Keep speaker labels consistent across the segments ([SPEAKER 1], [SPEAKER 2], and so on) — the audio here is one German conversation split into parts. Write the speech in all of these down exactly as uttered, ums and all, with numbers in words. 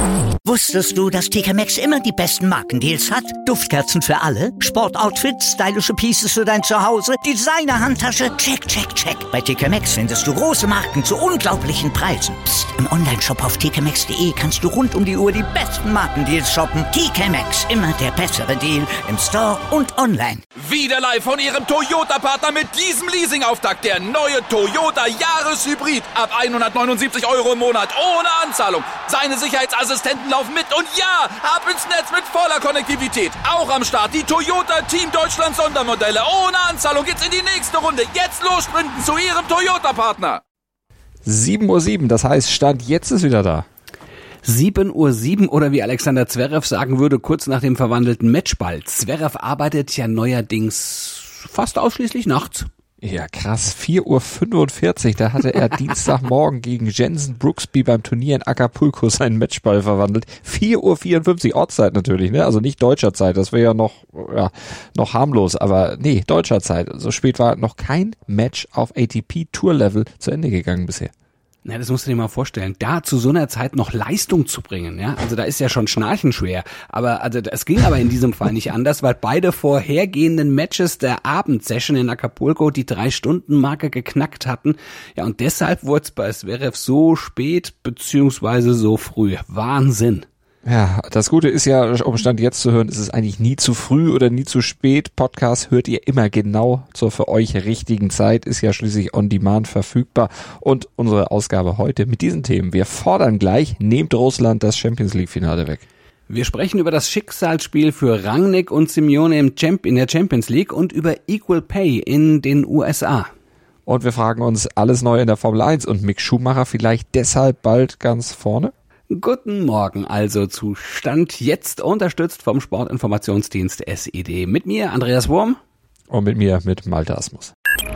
[SPEAKER 1] Wusstest du, dass T K Maxx immer die besten Markendeals hat? Duftkerzen für alle, Sportoutfits, stylische Pieces für dein Zuhause, Designer-Handtasche, check, check, check. Bei T K Maxx findest du große Marken zu unglaublichen Preisen. Psst. Im Onlineshop auf t k maxx punkt d e kannst du rund um die Uhr die besten Markendeals shoppen. T K Maxx, immer der bessere Deal im Store und online.
[SPEAKER 2] Wieder live von Ihrem Toyota-Partner mit diesem Leasing-Auftakt. Der neue Toyota Jahreshybrid. Ab hundertneunundsiebzig Euro im Monat. Ohne Anzahlung. Seine Sicherheitsassistenten laufen mit. Und ja, ab ins Netz mit voller Konnektivität. Auch am Start die Toyota Team Deutschland Sondermodelle. Ohne Anzahlung geht's in die nächste Runde. Jetzt los sprinten zu Ihrem Toyota-Partner.
[SPEAKER 3] sieben Uhr sieben, das heißt, Stand jetzt ist wieder da.
[SPEAKER 4] sieben Uhr sieben oder wie Alexander Zverev sagen würde, kurz nach dem verwandelten Matchball. Zverev arbeitet ja neuerdings fast ausschließlich nachts.
[SPEAKER 3] Ja, krass. vier Uhr fünfundvierzig, da hatte er Dienstagmorgen gegen Jensen Brooksby beim Turnier in Acapulco seinen Matchball verwandelt. vier Uhr vierundfünfzig, Ortszeit natürlich, ne? Also nicht deutscher Zeit, das wäre ja noch, ja, noch harmlos, aber nee, deutscher Zeit. So spät war noch kein Match auf A T P Tour Level zu Ende gegangen bisher.
[SPEAKER 4] Na, das musst du dir mal vorstellen, da zu so einer Zeit noch Leistung zu bringen, ja, also da ist ja schon Schnarchen schwer, aber also es ging aber in diesem Fall nicht anders, weil beide vorhergehenden Matches der Abendsession in Acapulco die Drei-Stunden-Marke geknackt hatten, ja, und deshalb wurde es bei Zverev so spät beziehungsweise so früh. Wahnsinn.
[SPEAKER 3] Ja, das Gute ist ja, um Stand jetzt zu hören, ist es eigentlich nie zu früh oder nie zu spät. Podcast hört ihr immer genau zur für euch richtigen Zeit, ist ja schließlich on demand verfügbar. Und unsere Ausgabe heute mit diesen Themen. Wir fordern gleich, nehmt Russland das Champions League Finale weg.
[SPEAKER 4] Wir sprechen über das Schicksalsspiel für Rangnick und Simeone im Champ- in der Champions League und über Equal Pay in den U S A.
[SPEAKER 3] Und wir fragen uns, alles neu in der Formel eins und Mick Schumacher vielleicht deshalb bald ganz vorne?
[SPEAKER 4] Guten Morgen also zu Stand jetzt, unterstützt vom Sportinformationsdienst S E D. Mit mir Andreas Wurm.
[SPEAKER 3] Und mit mir, mit Malte Asmus.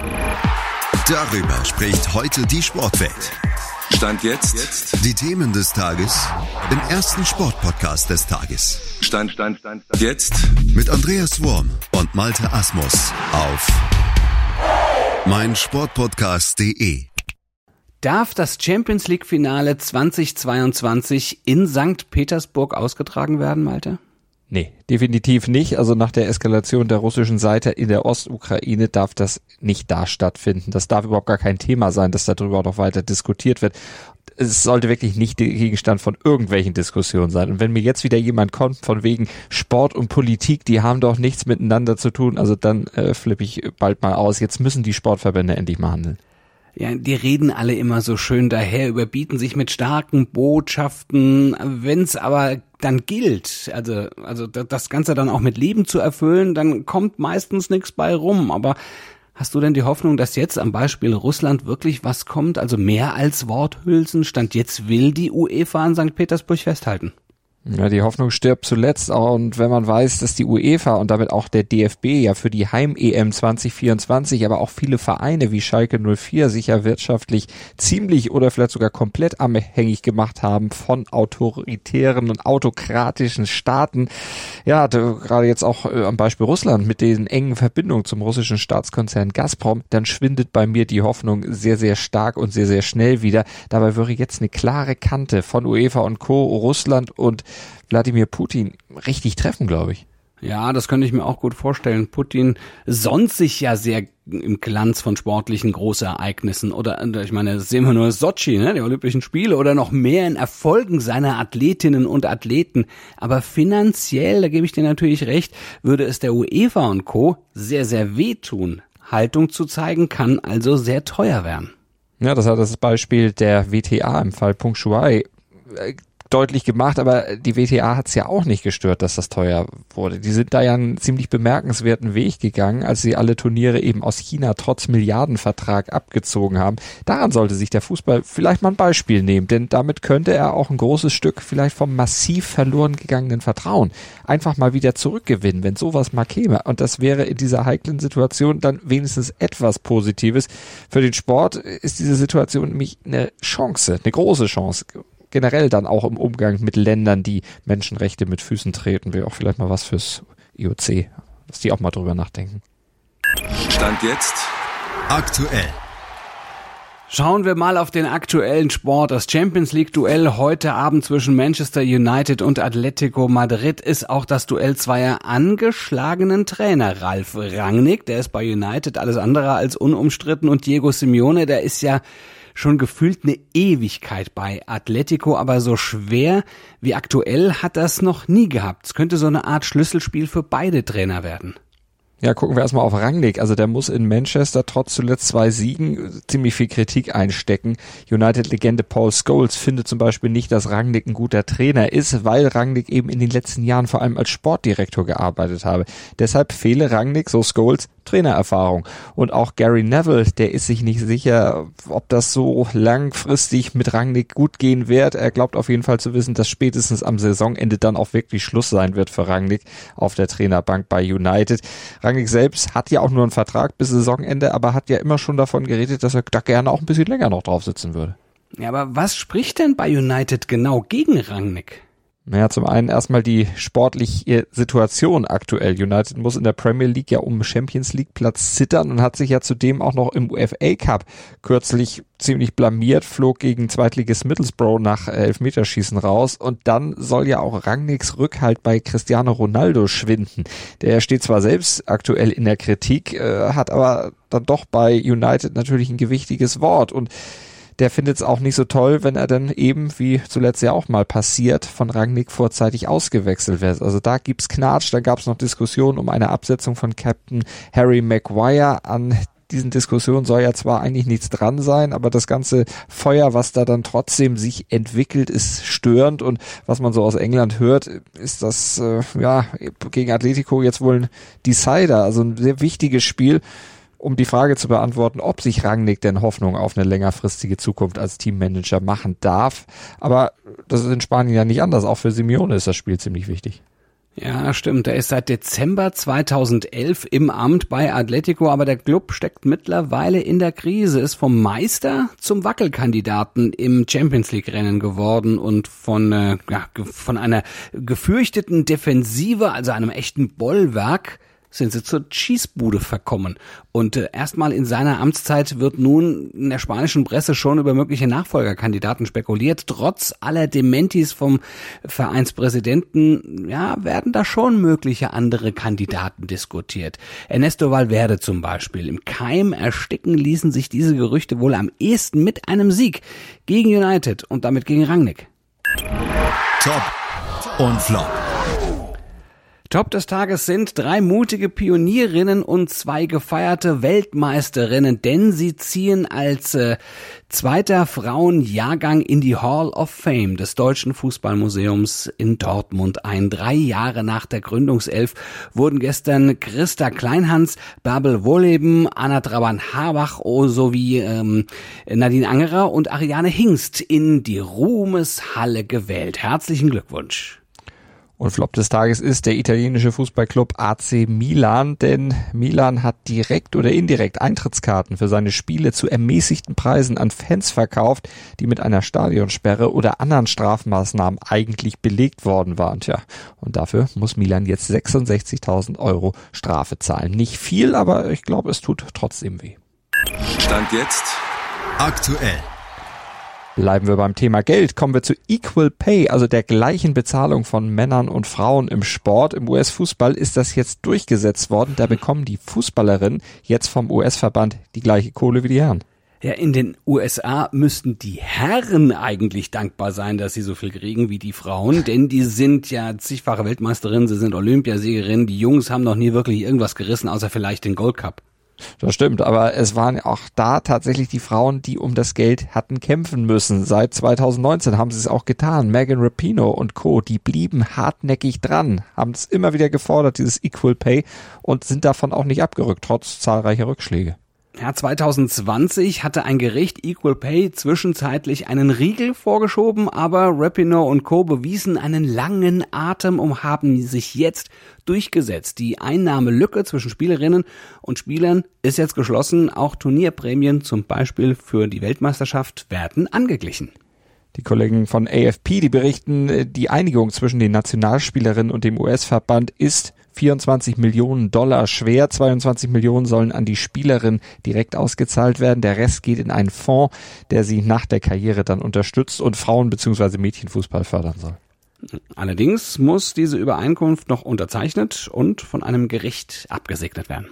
[SPEAKER 5] Darüber spricht heute die Sportwelt.
[SPEAKER 2] Stand jetzt.
[SPEAKER 5] Die Themen des Tages im ersten Sportpodcast des Tages.
[SPEAKER 2] Stand, Stand, Stand, Stand. Jetzt.
[SPEAKER 5] Mit Andreas Wurm und Malte Asmus auf meinsportpodcast punkt de.
[SPEAKER 4] Darf das Champions League Finale zweitausendzweiundzwanzig in Sankt Petersburg ausgetragen werden, Malte?
[SPEAKER 3] Nee, definitiv nicht. Also nach der Eskalation der russischen Seite in der Ostukraine darf das nicht da stattfinden. Das darf überhaupt gar kein Thema sein, dass darüber auch noch weiter diskutiert wird. Es sollte wirklich nicht der Gegenstand von irgendwelchen Diskussionen sein. Und wenn mir jetzt wieder jemand kommt von wegen Sport und Politik, die haben doch nichts miteinander zu tun, also dann äh, flippe ich bald mal aus. Jetzt müssen die Sportverbände endlich mal handeln.
[SPEAKER 4] Ja, die reden alle immer so schön daher, überbieten sich mit starken Botschaften. Wenn's aber dann gilt, also also das Ganze dann auch mit Leben zu erfüllen, dann kommt meistens nichts bei rum. Aber hast du denn die Hoffnung, dass jetzt am Beispiel Russland wirklich was kommt? Also mehr als Worthülsen? Stand jetzt will die UEFA in Sankt Petersburg festhalten.
[SPEAKER 3] Ja, die Hoffnung stirbt zuletzt, und wenn man weiß, dass die UEFA und damit auch der D F B ja für die Heim-E M zwanzig vierundzwanzig, aber auch viele Vereine wie Schalke null vier sich ja wirtschaftlich ziemlich oder vielleicht sogar komplett abhängig gemacht haben von autoritären und autokratischen Staaten. Ja, gerade jetzt auch äh, am Beispiel Russland mit den engen Verbindungen zum russischen Staatskonzern Gazprom, dann schwindet bei mir die Hoffnung sehr, sehr stark und sehr, sehr schnell wieder. Dabei würde jetzt eine klare Kante von UEFA und Co., Russland und Wladimir Putin richtig treffen, glaube ich.
[SPEAKER 4] Ja, das könnte ich mir auch gut vorstellen. Putin sonst sich ja sehr im Glanz von sportlichen Großereignissen oder, ich meine, das sehen wir nur Sotschi, ne, die Olympischen Spiele, oder noch mehr in Erfolgen seiner Athletinnen und Athleten. Aber finanziell, da gebe ich dir natürlich recht, würde es der UEFA und Co. sehr, sehr wehtun. Haltung zu zeigen kann also sehr teuer werden.
[SPEAKER 3] Ja, das hat das Beispiel der W T A im Fall Peng Shuai deutlich gemacht, aber die W T A hat es ja auch nicht gestört, dass das teuer wurde. Die sind da ja einen ziemlich bemerkenswerten Weg gegangen, als sie alle Turniere eben aus China trotz Milliardenvertrag abgezogen haben. Daran sollte sich der Fußball vielleicht mal ein Beispiel nehmen, denn damit könnte er auch ein großes Stück vielleicht vom massiv verloren gegangenen Vertrauen einfach mal wieder zurückgewinnen, wenn sowas mal käme. Und das wäre in dieser heiklen Situation dann wenigstens etwas Positives. Für den Sport ist diese Situation nämlich eine Chance, eine große Chance. Generell dann auch im Umgang mit Ländern, die Menschenrechte mit Füßen treten, wäre auch vielleicht mal was fürs I O C, dass die auch mal drüber nachdenken.
[SPEAKER 2] Stand jetzt
[SPEAKER 5] aktuell.
[SPEAKER 4] Schauen wir mal auf den aktuellen Sport. Das Champions League-Duell heute Abend zwischen Manchester United und Atletico Madrid ist auch das Duell zweier angeschlagenen Trainer. Ralf Rangnick, der ist bei United alles andere als unumstritten, und Diego Simeone, der ist ja schon gefühlt eine Ewigkeit bei Atletico, aber so schwer wie aktuell hat das noch nie gehabt. Es könnte so eine Art Schlüsselspiel für beide Trainer werden.
[SPEAKER 3] Ja, gucken wir erstmal auf Rangnick. Also der muss in Manchester trotz zuletzt zwei Siegen ziemlich viel Kritik einstecken. United-Legende Paul Scholes findet zum Beispiel nicht, dass Rangnick ein guter Trainer ist, weil Rangnick eben in den letzten Jahren vor allem als Sportdirektor gearbeitet habe. Deshalb fehle Rangnick, so Scholes, Trainererfahrung. Und auch Gary Neville, der ist sich nicht sicher, ob das so langfristig mit Rangnick gut gehen wird. Er glaubt auf jeden Fall zu wissen, dass spätestens am Saisonende dann auch wirklich Schluss sein wird für Rangnick auf der Trainerbank bei United. Rangnick selbst hat ja auch nur einen Vertrag bis Saisonende, aber hat ja immer schon davon geredet, dass er da gerne auch ein bisschen länger noch drauf sitzen würde.
[SPEAKER 4] Ja, aber was spricht denn bei United genau gegen Rangnick?
[SPEAKER 3] Naja, zum einen erstmal die sportliche Situation aktuell. United muss in der Premier League ja um Champions League Platz zittern und hat sich ja zudem auch noch im U F A Cup kürzlich ziemlich blamiert, flog gegen Zweitligist Middlesbrough nach Elfmeterschießen raus, und dann soll ja auch Rangnicks Rückhalt bei Cristiano Ronaldo schwinden. Der steht zwar selbst aktuell in der Kritik, äh, hat aber dann doch bei United natürlich ein gewichtiges Wort, und der findet es auch nicht so toll, wenn er dann eben, wie zuletzt ja auch mal passiert, von Rangnick vorzeitig ausgewechselt wird. Also da gibt's Knatsch, da gab's noch Diskussionen um eine Absetzung von Captain Harry Maguire. An diesen Diskussionen soll ja zwar eigentlich nichts dran sein, aber das ganze Feuer, was da dann trotzdem sich entwickelt, ist störend, und was man so aus England hört, ist das äh, ja gegen Atletico jetzt wohl ein Decider, also ein sehr wichtiges Spiel, um die Frage zu beantworten, ob sich Rangnick denn Hoffnung auf eine längerfristige Zukunft als Teammanager machen darf. Aber das ist in Spanien ja nicht anders. Auch für Simeone ist das Spiel ziemlich wichtig.
[SPEAKER 4] Ja, stimmt. Er ist seit Dezember zweitausendelf im Amt bei Atletico, aber der Club steckt mittlerweile in der Krise, ist vom Meister zum Wackelkandidaten im Champions League Rennen geworden und von, äh, ja, von einer gefürchteten Defensive, also einem echten Bollwerk, sind sie zur Schießbude verkommen. Und äh, erstmal in seiner Amtszeit wird nun in der spanischen Presse schon über mögliche Nachfolgerkandidaten spekuliert. Trotz aller Dementis vom Vereinspräsidenten, ja, werden da schon mögliche andere Kandidaten diskutiert. Ernesto Valverde zum Beispiel. Im Keim ersticken ließen sich diese Gerüchte wohl am ehesten mit einem Sieg gegen United und damit gegen Rangnick.
[SPEAKER 5] Top und Flop.
[SPEAKER 4] Top des Tages sind drei mutige Pionierinnen und zwei gefeierte Weltmeisterinnen, denn sie ziehen als äh, zweiter Frauenjahrgang in die Hall of Fame des Deutschen Fußballmuseums in Dortmund ein. Drei Jahre nach der Gründungself wurden gestern Christa Kleinhans, Bärbel Wohleben, Anna Trabant-Harbach sowie ähm, Nadine Angerer und Ariane Hingst in die Ruhmeshalle gewählt. Herzlichen Glückwunsch.
[SPEAKER 3] Und Flop des Tages ist der italienische Fußballclub A C Milan, denn Milan hat direkt oder indirekt Eintrittskarten für seine Spiele zu ermäßigten Preisen an Fans verkauft, die mit einer Stadionsperre oder anderen Strafmaßnahmen eigentlich belegt worden waren. Tja, und dafür muss Milan jetzt sechsundsechzigtausend Euro Strafe zahlen. Nicht viel, aber ich glaube, es tut trotzdem weh.
[SPEAKER 5] Stand jetzt aktuell.
[SPEAKER 3] Bleiben wir beim Thema Geld, kommen wir zu Equal Pay, also der gleichen Bezahlung von Männern und Frauen im Sport. Im U S-Fußball ist das jetzt durchgesetzt worden. Da bekommen die Fußballerinnen jetzt vom U S-Verband die gleiche Kohle wie die Herren.
[SPEAKER 4] Ja, in den U S A müssten die Herren eigentlich dankbar sein, dass sie so viel kriegen wie die Frauen, denn die sind ja zigfache Weltmeisterinnen, sie sind Olympiasiegerinnen, die Jungs haben noch nie wirklich irgendwas gerissen, außer vielleicht den Gold Cup.
[SPEAKER 3] Das stimmt, aber es waren auch da tatsächlich die Frauen, die um das Geld hatten kämpfen müssen. Seit zweitausendneunzehn haben sie es auch getan. Megan Rapinoe und Co., die blieben hartnäckig dran, haben es immer wieder gefordert, dieses Equal Pay, und sind davon auch nicht abgerückt, trotz zahlreicher Rückschläge.
[SPEAKER 4] Ja, zweitausendzwanzig hatte ein Gericht Equal Pay zwischenzeitlich einen Riegel vorgeschoben, aber Rapinoe und Co. bewiesen einen langen Atem und haben sich jetzt durchgesetzt. Die Einnahmelücke zwischen Spielerinnen und Spielern ist jetzt geschlossen. Auch Turnierprämien, zum Beispiel für die Weltmeisterschaft, werden angeglichen.
[SPEAKER 3] Die Kollegen von A F P, die berichten, die Einigung zwischen den Nationalspielerinnen und dem U S-Verband ist vierundzwanzig Millionen Dollar schwer. zweiundzwanzig Millionen sollen an die Spielerin direkt ausgezahlt werden. Der Rest geht in einen Fonds, der sie nach der Karriere dann unterstützt und Frauen- bzw. Mädchenfußball fördern soll.
[SPEAKER 4] Allerdings muss diese Übereinkunft noch unterzeichnet und von einem Gericht abgesegnet werden.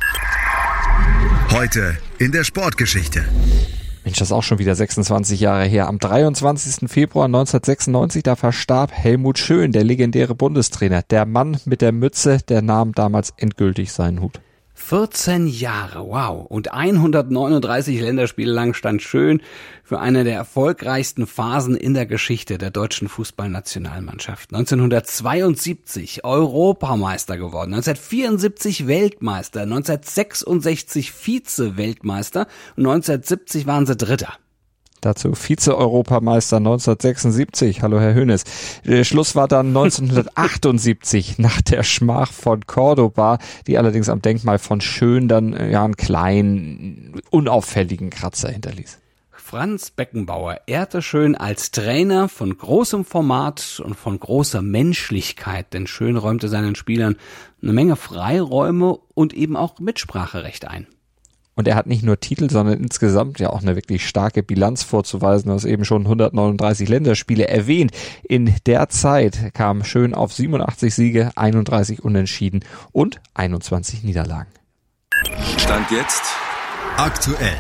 [SPEAKER 5] Heute in der Sportgeschichte.
[SPEAKER 3] Mensch, das ist auch schon wieder sechsundzwanzig Jahre her. Am dreiundzwanzigsten Februar neunzehnhundertsechsundneunzig, da verstarb Helmut Schön, der legendäre Bundestrainer. Der Mann mit der Mütze, der nahm damals endgültig seinen Hut.
[SPEAKER 4] vierzehn Jahre, wow. Und hundertneununddreißig Länderspiele lang stand Schön für eine der erfolgreichsten Phasen in der Geschichte der deutschen Fußballnationalmannschaft. neunzehnhundertzweiundsiebzig Europameister geworden, neunzehnhundertvierundsiebzig Weltmeister, neunzehnhundertsechsundsechzig Vize-Weltmeister und neunzehnhundertsiebzig waren sie Dritter.
[SPEAKER 3] Dazu Vize-Europameister neunzehnhundertsechsundsiebzig. Hallo Herr Hoeneß. Der Schluss war dann neunzehnhundertachtundsiebzig nach der Schmach von Cordoba, die allerdings am Denkmal von Schön dann ja einen kleinen, unauffälligen Kratzer hinterließ.
[SPEAKER 4] Franz Beckenbauer ehrte Schön als Trainer von großem Format und von großer Menschlichkeit, denn Schön räumte seinen Spielern eine Menge Freiräume und eben auch Mitspracherecht ein.
[SPEAKER 3] Und er hat nicht nur Titel, sondern insgesamt ja auch eine wirklich starke Bilanz vorzuweisen. Du hast eben schon hundertneununddreißig Länderspiele erwähnt. In der Zeit kam Schön auf siebenundachtzig Siege, einunddreißig Unentschieden und einundzwanzig Niederlagen.
[SPEAKER 5] Stand jetzt aktuell.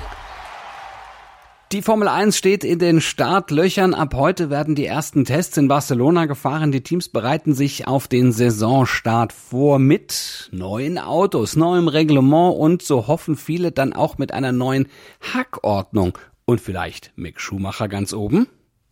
[SPEAKER 4] Die Formel eins steht in den Startlöchern. Ab heute werden die ersten Tests in Barcelona gefahren. Die Teams bereiten sich auf den Saisonstart vor mit neuen Autos, neuem Reglement und so hoffen viele dann auch mit einer neuen Hackordnung. Und vielleicht Mick Schumacher ganz oben?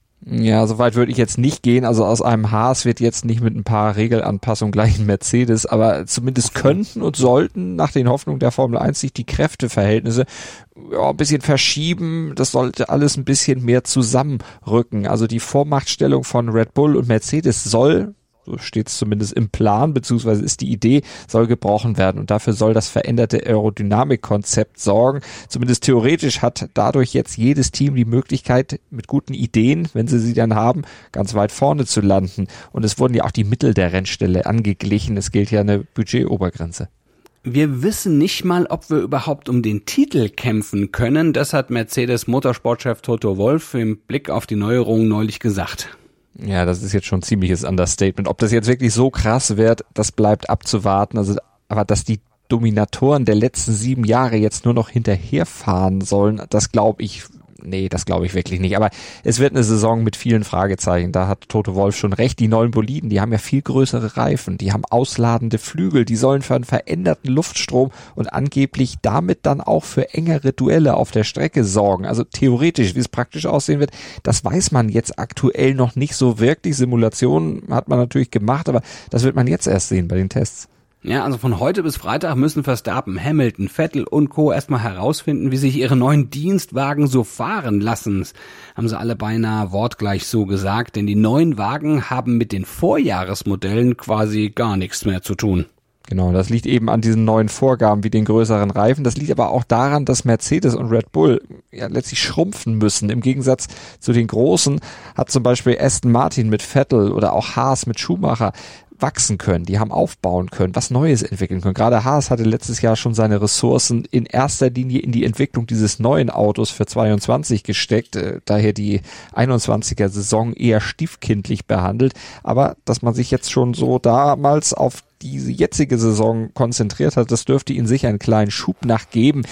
[SPEAKER 3] Ja, so weit würde ich jetzt nicht gehen. Also aus einem Haas wird jetzt nicht mit ein paar Regelanpassungen gleich ein Mercedes, aber zumindest könnten und sollten nach den Hoffnungen der Formel eins sich die Kräfteverhältnisse ja, ein bisschen verschieben. Das sollte alles ein bisschen mehr zusammenrücken. Also die Vormachtstellung von Red Bull und Mercedes soll, so steht es zumindest im Plan, beziehungsweise ist die Idee, soll gebrochen werden. Und dafür soll das veränderte Aerodynamikkonzept sorgen. Zumindest theoretisch hat dadurch jetzt jedes Team die Möglichkeit, mit guten Ideen, wenn sie sie dann haben, ganz weit vorne zu landen. Und es wurden ja auch die Mittel der Rennstelle angeglichen. Es gilt ja eine Budgetobergrenze.
[SPEAKER 4] Wir wissen nicht mal, ob wir überhaupt um den Titel kämpfen können. Das hat Mercedes Motorsportchef Toto Wolff im Blick auf die Neuerungen neulich gesagt.
[SPEAKER 3] Ja, das ist jetzt schon ein ziemliches Understatement. Ob das jetzt wirklich so krass wird, das bleibt abzuwarten. Also, aber dass die Dominatoren der letzten sieben Jahre jetzt nur noch hinterherfahren sollen, das glaube ich, nee, das glaube ich wirklich nicht. Aber es wird eine Saison mit vielen Fragezeichen. Da hat Toto Wolff schon recht. Die neuen Boliden, die haben ja viel größere Reifen, die haben ausladende Flügel, die sollen für einen veränderten Luftstrom und angeblich damit dann auch für engere Duelle auf der Strecke sorgen. Also theoretisch, wie es praktisch aussehen wird, das weiß man jetzt aktuell noch nicht so wirklich. Simulationen hat man natürlich gemacht, aber das wird man jetzt erst sehen bei den Tests.
[SPEAKER 4] Ja, also von heute bis Freitag müssen Verstappen, Hamilton, Vettel und Co. erstmal herausfinden, wie sich ihre neuen Dienstwagen so fahren lassen. Das haben sie alle beinahe wortgleich so gesagt, denn die neuen Wagen haben mit den Vorjahresmodellen quasi gar nichts mehr zu tun.
[SPEAKER 3] Genau, das liegt eben an diesen neuen Vorgaben wie den größeren Reifen. Das liegt aber auch daran, dass Mercedes und Red Bull ja letztlich schrumpfen müssen. Im Gegensatz zu den Großen hat zum Beispiel Aston Martin mit Vettel oder auch Haas mit Schumacher wachsen können, die haben aufbauen können, was Neues entwickeln können. Gerade Haas hatte letztes Jahr schon seine Ressourcen in erster Linie in die Entwicklung dieses neuen Autos für zweiundzwanzig gesteckt, äh, daher die einundzwanziger Saison eher stiefkindlich behandelt, aber dass man sich jetzt schon so damals auf diese jetzige Saison konzentriert hat, das dürfte ihnen sicher einen kleinen Schub nachgeben.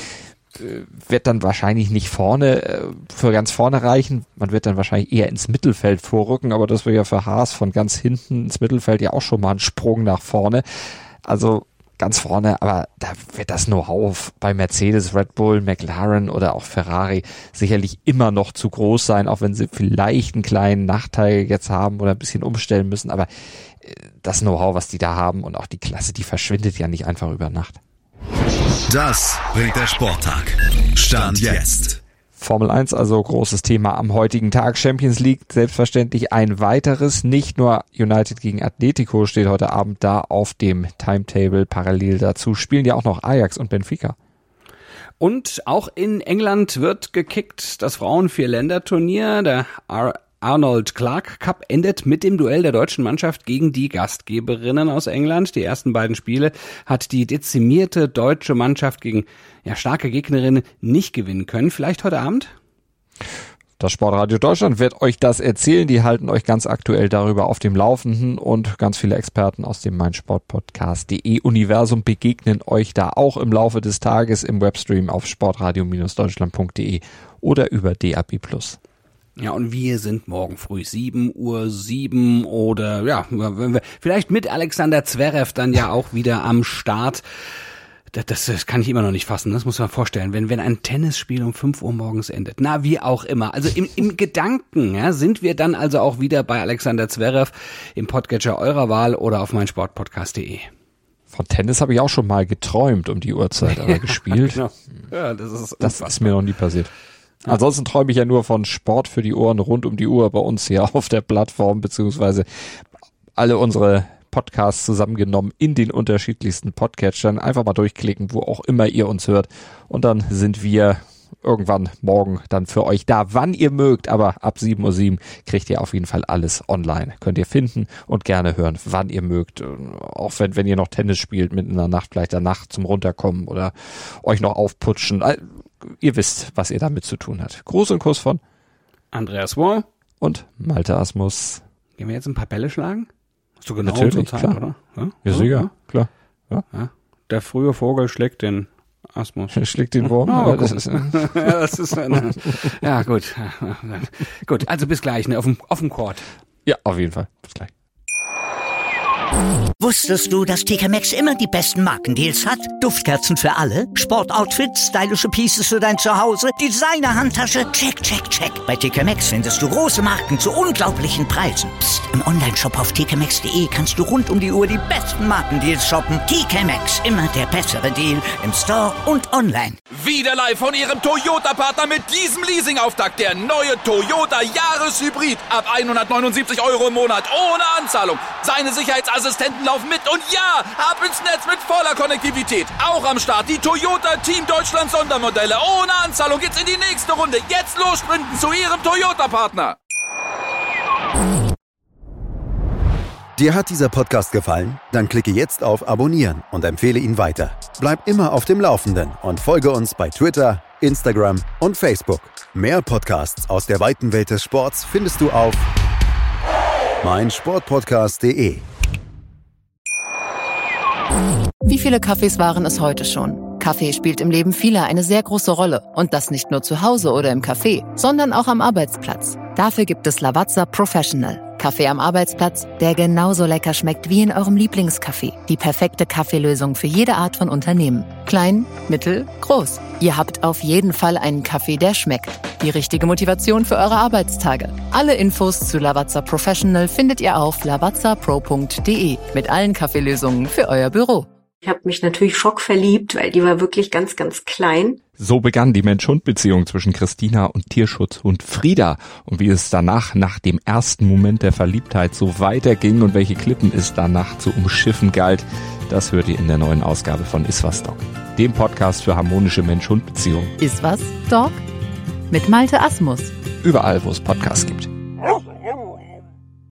[SPEAKER 3] Wird dann wahrscheinlich nicht vorne, für ganz vorne reichen. Man wird dann wahrscheinlich eher ins Mittelfeld vorrücken, aber das wäre ja für Haas von ganz hinten ins Mittelfeld ja auch schon mal ein Sprung nach vorne. Also ganz vorne, aber da wird das Know-how bei Mercedes, Red Bull, McLaren oder auch Ferrari sicherlich immer noch zu groß sein, auch wenn sie vielleicht einen kleinen Nachteil jetzt haben oder ein bisschen umstellen müssen, aber das Know-how, was die da haben und auch die Klasse, die verschwindet ja nicht einfach über Nacht.
[SPEAKER 5] Das bringt der Sporttag. Stand jetzt.
[SPEAKER 3] Formel eins, also großes Thema am heutigen Tag. Champions League, selbstverständlich ein weiteres. Nicht nur United gegen Atletico steht heute Abend da auf dem Timetable. Parallel dazu spielen ja auch noch Ajax und Benfica.
[SPEAKER 4] Und auch in England wird gekickt. Das Frauen-Vier-Länder-Turnier, der Arnold Clark Cup endet mit dem Duell der deutschen Mannschaft gegen die Gastgeberinnen aus England. Die ersten beiden Spiele hat die dezimierte deutsche Mannschaft gegen ja, starke Gegnerinnen nicht gewinnen können. Vielleicht heute Abend?
[SPEAKER 3] Das Sportradio Deutschland wird euch das erzählen. Die halten euch ganz aktuell darüber auf dem Laufenden und ganz viele Experten aus dem meinsportpodcast punkt de Universum begegnen euch da auch im Laufe des Tages im Webstream auf sportradio Deutschland punkt de oder über D A B plus.
[SPEAKER 4] Ja, und wir sind morgen früh sieben Uhr sieben oder ja, vielleicht mit Alexander Zverev dann ja auch wieder am Start. Das, das kann ich immer noch nicht fassen, das muss man vorstellen, wenn wenn ein Tennisspiel um fünf Uhr morgens endet. Na, wie auch immer. Also im, im Gedanken ja, sind wir dann also auch wieder bei Alexander Zverev im Podcatcher eurer Wahl oder auf meinsportpodcast punkt de.
[SPEAKER 3] Von Tennis habe ich auch schon mal geträumt um die Uhrzeit, aber gespielt.
[SPEAKER 4] Genau. Ja, das ist
[SPEAKER 3] das ist mir noch nie passiert. Ja. Ansonsten träume ich ja nur von Sport für die Ohren rund um die Uhr bei uns hier auf der Plattform, beziehungsweise alle unsere Podcasts zusammengenommen in den unterschiedlichsten Podcatchern. Einfach mal durchklicken, wo auch immer ihr uns hört. Und dann sind wir irgendwann morgen dann für euch da, wann ihr mögt. Aber ab sieben Uhr sieben kriegt ihr auf jeden Fall alles online. Könnt ihr finden und gerne hören, wann ihr mögt. Auch wenn, wenn ihr noch Tennis spielt, mitten in der Nacht, vielleicht danach zum Runterkommen oder euch noch aufputschen. Ihr wisst, was ihr damit zu tun habt. Gruß und Kuss von
[SPEAKER 4] Andreas Wohr
[SPEAKER 3] und Malte Asmus.
[SPEAKER 4] Gehen wir jetzt ein paar Bälle schlagen? So genau
[SPEAKER 3] Natürlich,
[SPEAKER 4] Zeit,
[SPEAKER 3] klar.
[SPEAKER 4] oder? Ja,
[SPEAKER 3] ja sicher, ja. Klar. Ja.
[SPEAKER 4] Ja. Der frühe Vogel schlägt den Asmus.
[SPEAKER 3] Schlägt den Wurm.
[SPEAKER 4] Oh,
[SPEAKER 3] ja, das ist,
[SPEAKER 4] ja, das ist eine, ja, gut. Gut, also bis gleich, ne, auf dem, auf dem Court.
[SPEAKER 3] Ja, auf jeden Fall. Bis gleich.
[SPEAKER 1] Wusstest du, dass T K Maxx immer die besten Markendeals hat? Duftkerzen für alle, Sportoutfits, stylische Pieces für dein Zuhause, Designer-Handtasche, check, check, check. Bei T K Maxx findest du große Marken zu unglaublichen Preisen. Psst. im Onlineshop auf t k maxx punkt de kannst du rund um die Uhr die besten Markendeals shoppen. T K Maxx, immer der bessere Deal im Store und online.
[SPEAKER 2] Wieder live von Ihrem Toyota-Partner mit diesem Leasing-Auftakt. Der neue Toyota Jahreshybrid. Ab hundertneunundsiebzig Euro im Monat ohne Anzahlung. Seine Sicherheitsassistenten laufen mit und ja, ab ins Netz mit voller Konnektivität. Auch am Start die Toyota Team Deutschland Sondermodelle. Ohne Anzahlung geht's in die nächste Runde. Jetzt los sprinten zu Ihrem Toyota-Partner.
[SPEAKER 5] Dir hat dieser Podcast gefallen? Dann klicke jetzt auf Abonnieren und empfehle ihn weiter. Bleib immer auf dem Laufenden und folge uns bei Twitter, Instagram und Facebook. Mehr Podcasts aus der weiten Welt des Sports findest du auf meinsportpodcast punkt de.
[SPEAKER 6] Wie viele Kaffees waren es heute schon? Kaffee spielt im Leben vieler eine sehr große Rolle. Und das nicht nur zu Hause oder im Café, sondern auch am Arbeitsplatz. Dafür gibt es Lavazza Professional. Kaffee am Arbeitsplatz, der genauso lecker schmeckt wie in eurem Lieblingscafé. Die perfekte Kaffeelösung für jede Art von Unternehmen. Klein, mittel, groß. Ihr habt auf jeden Fall einen Kaffee, der schmeckt. Die richtige Motivation für eure Arbeitstage. Alle Infos zu Lavazza Professional findet ihr auf lavazza pro punkt de mit allen Kaffeelösungen für euer Büro.
[SPEAKER 7] Ich habe mich natürlich schockverliebt, weil die war wirklich ganz, ganz klein.
[SPEAKER 3] So begann die Mensch-Hund-Beziehung zwischen Christina und Tierschutzhund Frieda. Und wie es danach, nach dem ersten Moment der Verliebtheit, so weiterging und welche Klippen es danach zu umschiffen galt, das hört ihr in der neuen Ausgabe von Iswas Dog, dem Podcast für harmonische Mensch-Hund-Beziehungen.
[SPEAKER 6] Iswas Dog? Mit Malte Asmus.
[SPEAKER 3] Überall, wo es Podcasts gibt.